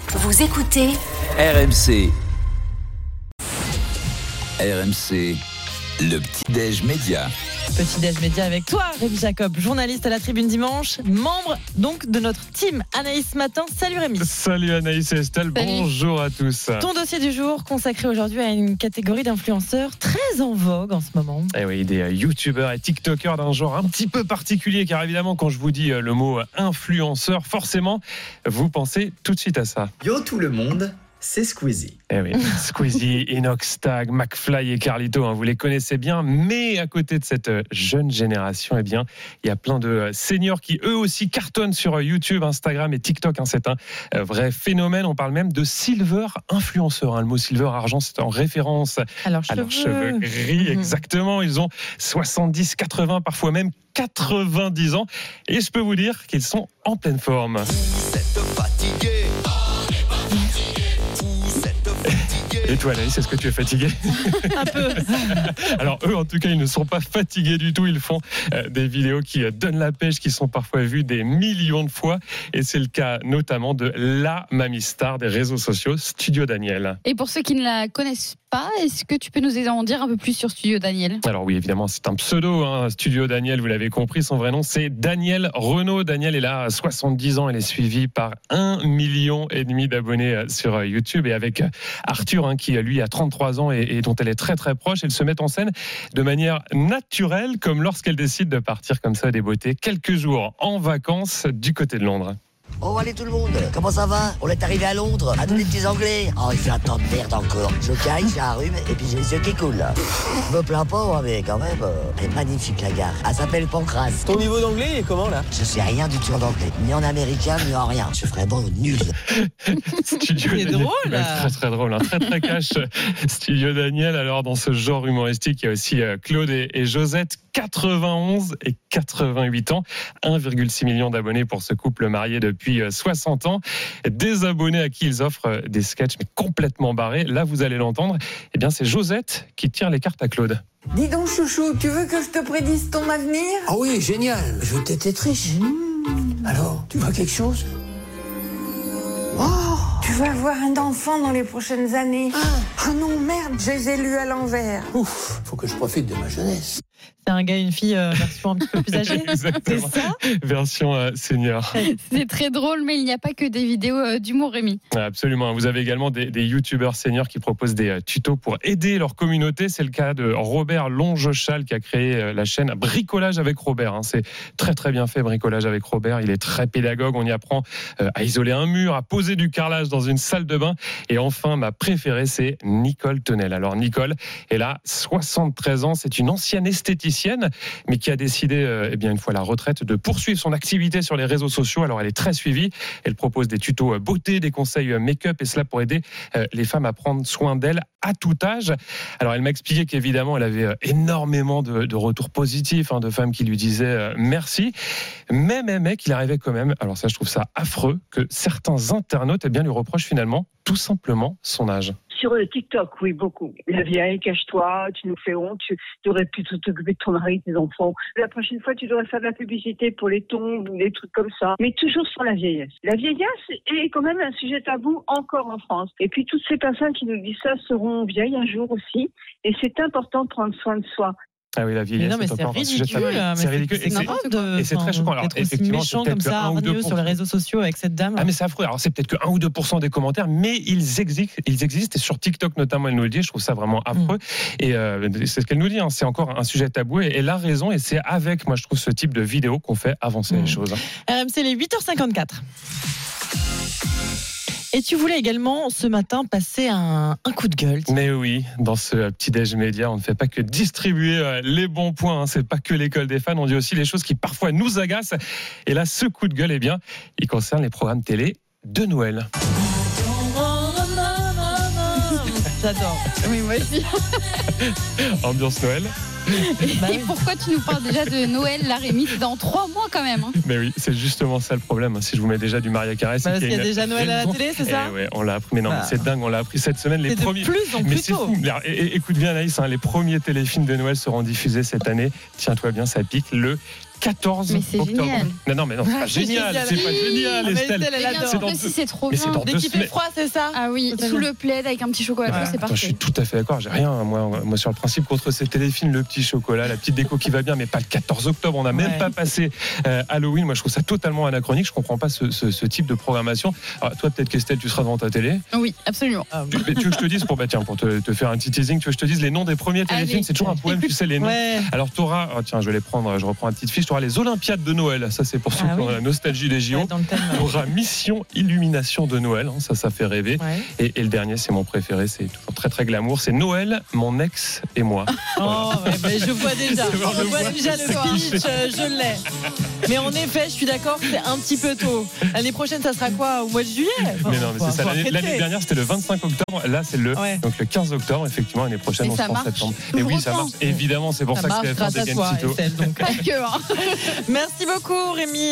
Vous écoutez RMC. RMC, le petit-déj média. Petit-déj média avec toi, Rémi Jacob, journaliste à la Tribune Dimanche, membre donc de notre team Anaïs Matin. Salut Rémi. Salut Anaïs et Estelle, Salut. Bonjour à tous. Ton dossier du jour consacré aujourd'hui à une catégorie d'influenceurs très en vogue en ce moment. Eh oui, des youtubeurs et tiktokers d'un genre un petit peu particulier, car évidemment quand je vous dis le mot influenceur, forcément vous pensez tout de suite à ça. Yo tout le monde, c'est Squeezie. Eh oui, Squeezie, Inox Tag, McFly et Carlito, vous les connaissez bien, mais à côté de cette jeune génération, eh bien, il y a plein de seniors qui eux aussi cartonnent sur YouTube, Instagram et TikTok. C'est un vrai phénomène. On parle même de silver influenceurs. Le mot silver, argent, c'est en référence à leurs cheveux gris. Exactement. Ils ont 70, 80, parfois même 90 ans. Et je peux vous dire qu'ils sont en pleine forme. Et toi, Anaïs, est-ce que tu es fatigué ? Un peu. Alors eux, en tout cas, ils ne sont pas fatigués du tout. Ils font des vidéos qui donnent la pêche, qui sont parfois vues des millions de fois. Et c'est le cas notamment de la mamie star des réseaux sociaux, Studio Daniel. Et pour ceux qui ne la connaissent pas, est-ce que tu peux nous en dire un peu plus sur Studio Daniel ? Alors oui, évidemment, c'est un pseudo. Studio Daniel, vous l'avez compris, son vrai nom, c'est Daniel Renaud. Daniel est là à 70 ans. Elle est suivie par 1,5 million d'abonnés sur YouTube. Et avec Arthur, qui lui a 33 ans et dont elle est très très proche, elle se met en scène de manière naturelle, comme lorsqu'elle décide de partir comme ça à des beautés quelques jours en vacances du côté de Londres. Oh, allez tout le monde, comment ça va ? On est arrivé à Londres, à tous les petits anglais. Oh, il fait un temps de merde encore. Je caille, j'ai un rhume et puis j'ai les yeux qui coulent. Je me plains pas, mais quand même, elle est magnifique la gare. Elle s'appelle Pancras. Ton niveau d'anglais, il est comment là ? Je sais rien du tout en anglais, ni en américain, ni en rien. Je suis vraiment nul. Studio C'est Daniel, drôle, là. très très drôle, très très cash. Studio Daniel. Alors dans ce genre humoristique, il y a aussi Claude et Josette, 91 et 88 ans, 1,6 million d'abonnés pour ce couple marié depuis 60 ans. Des abonnés à qui ils offrent des sketchs mais complètement barrés. Là, vous allez l'entendre. Eh bien, c'est Josette qui tire les cartes à Claude. Dis donc chouchou, tu veux que je te prédise ton avenir ? Ah oui, génial, je t'étais triche. Alors, tu vois quelque chose ? Oh, tu vas avoir un enfant dans les prochaines années. Ah non, merde, je les ai lus à l'envers. Ouf, faut que je profite de ma jeunesse. C'est un gars et une fille version un petit peu plus âgée. Exactement. C'est ça ? Version senior. C'est très drôle, mais il n'y a pas que des vidéos d'humour, Rémi. Absolument. Vous avez également des youtubeurs seniors qui proposent des tutos pour aider leur communauté. C'est le cas de Robert Longechal qui a créé la chaîne Bricolage avec Robert. C'est très très bien fait, Bricolage avec Robert. Il est très pédagogue. On y apprend à isoler un mur, à poser du carrelage dans une salle de bain. Et enfin, ma préférée, c'est Nicole Tenel. Alors Nicole, elle a 73 ans. C'est une ancienne esthéticienne, mais qui a décidé, une fois à la retraite, de poursuivre son activité sur les réseaux sociaux. Alors elle est très suivie. Elle propose des tutos beauté, des conseils make-up, et cela pour aider les femmes à prendre soin d'elles à tout âge. Alors elle m'a expliqué qu'évidemment elle avait énormément de retours positifs, de femmes qui lui disaient merci, mais qu'il arrivait quand même, alors ça je trouve ça affreux, que certains internautes lui reprochent finalement tout simplement son âge. Sur le TikTok, oui, beaucoup. La vieille, cache-toi, tu nous fais honte, tu devrais plutôt t'occuper de ton mari, de tes enfants. La prochaine fois, tu devrais faire de la publicité pour les tombes ou des trucs comme ça. Mais toujours sur la vieillesse. La vieillesse est quand même un sujet tabou encore en France. Et puis toutes ces personnes qui nous disent ça seront vieilles un jour aussi. Et c'est important de prendre soin de soi. Ah oui, la vieillesse, mais c'est encore un sujet ridicule. C'est ridicule. C'est n'importe quoi. Et c'est très choquant. Alors, effectivement, méchant c'est comme peut-être ça, que 1 ou 2% sur les réseaux sociaux avec cette dame. Ah mais c'est affreux. Alors c'est peut-être que 1 ou 2% des commentaires, mais ils existent. Et sur TikTok notamment, elle nous le dit. Je trouve ça vraiment affreux. Et c'est ce qu'elle nous dit. C'est encore un sujet tabou. Et elle a raison. Et c'est avec, moi, je trouve, ce type de vidéo qu'on fait avancer les choses. RMC, les 8h54. Et tu voulais également ce matin passer un coup de gueule. Mais oui, dans ce petit-déj média, on ne fait pas que distribuer les bons points. C'est pas que l'école des fans. On dit aussi les choses qui parfois nous agacent. Et là, ce coup de gueule, il concerne les programmes télé de Noël. J'adore. Oui, moi aussi. Ambiance Noël. Et pourquoi tu nous parles déjà de Noël, la Rémi ? C'est dans 3 mois quand même. Mais oui, c'est justement ça le problème. Si je vous mets déjà du Maria Carré, c'est parce qu'il y a déjà Noël à la télé, c'est ça ? Ouais, on l'a appris. Mais non, c'est dingue, on l'a appris cette semaine. C'est de plus en plus mais c'est tôt. fou. Écoute bien, Anaïs, les premiers téléfilms de Noël seront diffusés cette année. Tiens-toi bien, ça pique. Le 14 Mais c'est octobre. génial. Non, mais non, c'est pas génial. C'est pas génial, Ah, mais Estelle. Estelle, elle adore. C'est dans En plus, c'est trop mais bien. c'est dans Dès 2 qu'il fait semaines. froid, c'est ça? Ah oui, C'est sous bien. le plaid avec un petit chocolat chaud, c'est Attends, je parfait. suis tout à fait d'accord. J'ai rien, moi, sur le principe contre ces téléfilms, le petit chocolat, la petite déco qui va bien, mais pas le 14 octobre. On n'a même Ouais. pas passé Halloween. Moi, je trouve ça totalement anachronique. Je comprends pas ce type de programmation. Alors, toi, peut-être qu'Estelle, tu seras devant ta télé. Oui, absolument. Tu veux que je te dise pour te faire un petit teasing, tu veux que je te dise les noms des premiers téléfilms? Allez. C'est toujours un poème, tu sais les noms. Ouais. Alors, tu auras, tiens, je reprends une petite fiche. Tu auras les Olympiades de Noël. Ça, c'est pour ceux Ah qui ont oui. la nostalgie des JO. Ouais, dans le thème. Tu auras Mission Illumination de Noël. Ça fait rêver. Ouais. Et le dernier, c'est mon préféré, c'est toujours très très glamour, c'est Noël, mon ex et moi. Oh, ouais, mais je vois déjà. C'est bon, Je le vois voit. déjà le pitch, je l'ai. Mais en effet, je suis d'accord, c'est un petit peu tôt. L'année prochaine, ça sera quoi? Au mois de juillet? Mais non, mais c'est ça. L'année dernière, c'était le 25 octobre. Là, c'est donc le 15 octobre. Effectivement, l'année prochaine, Et on ça sera en marche. septembre. Tout Et le oui, ça reprend. marche. Évidemment, c'est pour Ça ça que marche c'est grâce à dégaine toi, si tôt. Estelle, donc. Pas que, hein. Merci beaucoup, Rémi.